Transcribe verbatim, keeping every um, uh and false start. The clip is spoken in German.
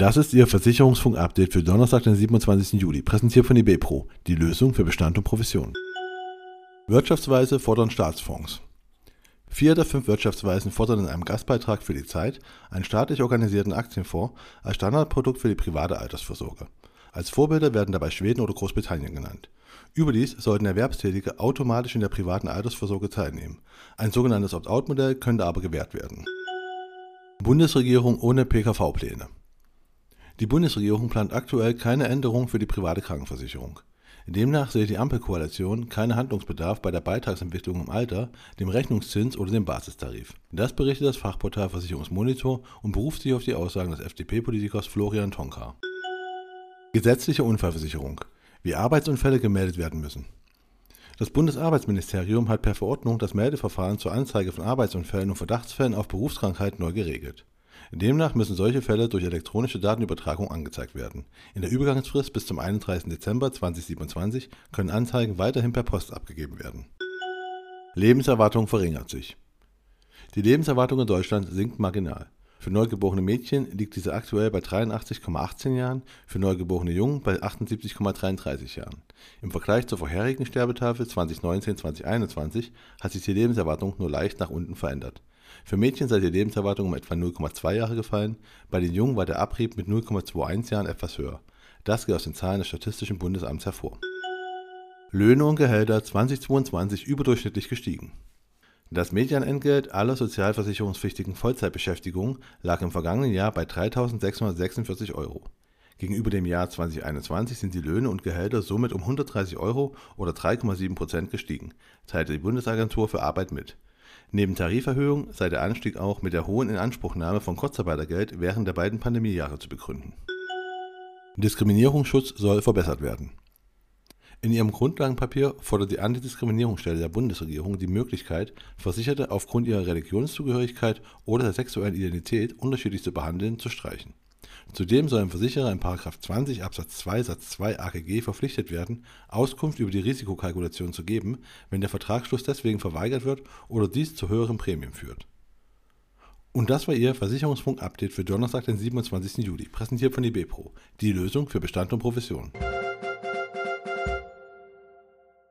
Das ist Ihr Versicherungsfunk-Update für Donnerstag, den siebenundzwanzigsten Juli, präsentiert von IBPRO, die Lösung für Bestand und Provision. Wirtschaftsweise fordern Staatsfonds. Vier der fünf Wirtschaftsweisen fordern in einem Gastbeitrag für die Zeit einen staatlich organisierten Aktienfonds als Standardprodukt für die private Altersvorsorge. Als Vorbilder werden dabei Schweden oder Großbritannien genannt. Überdies sollten Erwerbstätige automatisch in der privaten Altersvorsorge teilnehmen. Ein sogenanntes Opt-out-Modell könnte aber gewährt werden. Bundesregierung ohne P K V-Pläne. Die Bundesregierung plant aktuell keine Änderung für die private Krankenversicherung. Demnach sehe die Ampelkoalition keinen Handlungsbedarf bei der Beitragsentwicklung im Alter, dem Rechnungszins oder dem Basistarif. Das berichtet das Fachportal Versicherungsmonitor und beruft sich auf die Aussagen des F D P-Politikers Florian Tonka. Gesetzliche Unfallversicherung. Wie Arbeitsunfälle gemeldet werden müssen. Das Bundesarbeitsministerium hat per Verordnung das Meldeverfahren zur Anzeige von Arbeitsunfällen und Verdachtsfällen auf Berufskrankheit neu geregelt. Demnach müssen solche Fälle durch elektronische Datenübertragung angezeigt werden. In der Übergangsfrist bis zum einunddreißigsten Dezember zweitausendsiebenundzwanzig können Anzeigen weiterhin per Post abgegeben werden. Lebenserwartung verringert sich. Die Lebenserwartung in Deutschland sinkt marginal. Für neugeborene Mädchen liegt diese aktuell bei dreiundachtzig Komma achtzehn Jahren, für neugeborene Jungen bei achtundsiebzig Komma dreiunddreißig Jahren. Im Vergleich zur vorherigen Sterbetafel zweitausendneunzehn zweitausendeinundzwanzig hat sich die Lebenserwartung nur leicht nach unten verändert. Für Mädchen sei die Lebenserwartung um etwa null Komma zwei Jahre gefallen, bei den Jungen war der Abrieb mit null Komma einundzwanzig Jahren etwas höher. Das geht aus den Zahlen des Statistischen Bundesamts hervor. Löhne und Gehälter zweitausendzweiundzwanzig überdurchschnittlich gestiegen. Das Medianentgelt aller sozialversicherungspflichtigen Vollzeitbeschäftigungen lag im vergangenen Jahr bei dreitausendsechshundertsechsundvierzig Euro. Gegenüber dem Jahr zweitausendeinundzwanzig sind die Löhne und Gehälter somit um hundertdreißig Euro oder drei Komma sieben Prozent gestiegen, teilte die Bundesagentur für Arbeit mit. Neben Tariferhöhung sei der Anstieg auch mit der hohen Inanspruchnahme von Kurzarbeitergeld während der beiden Pandemiejahre zu begründen. Diskriminierungsschutz soll verbessert werden. In ihrem Grundlagenpapier fordert die Antidiskriminierungsstelle der Bundesregierung die Möglichkeit, Versicherte aufgrund ihrer Religionszugehörigkeit oder der sexuellen Identität unterschiedlich zu behandeln, zu streichen. Zudem sollen Versicherer in Paragraph zwanzig Absatz zwei Satz zwei A G G verpflichtet werden, Auskunft über die Risikokalkulation zu geben, wenn der Vertragsschluss deswegen verweigert wird oder dies zu höheren Prämien führt. Und das war Ihr Versicherungsfunk-Update für Donnerstag, den siebenundzwanzigsten Juli, präsentiert von IBPRO, die Lösung für Bestand und Provision.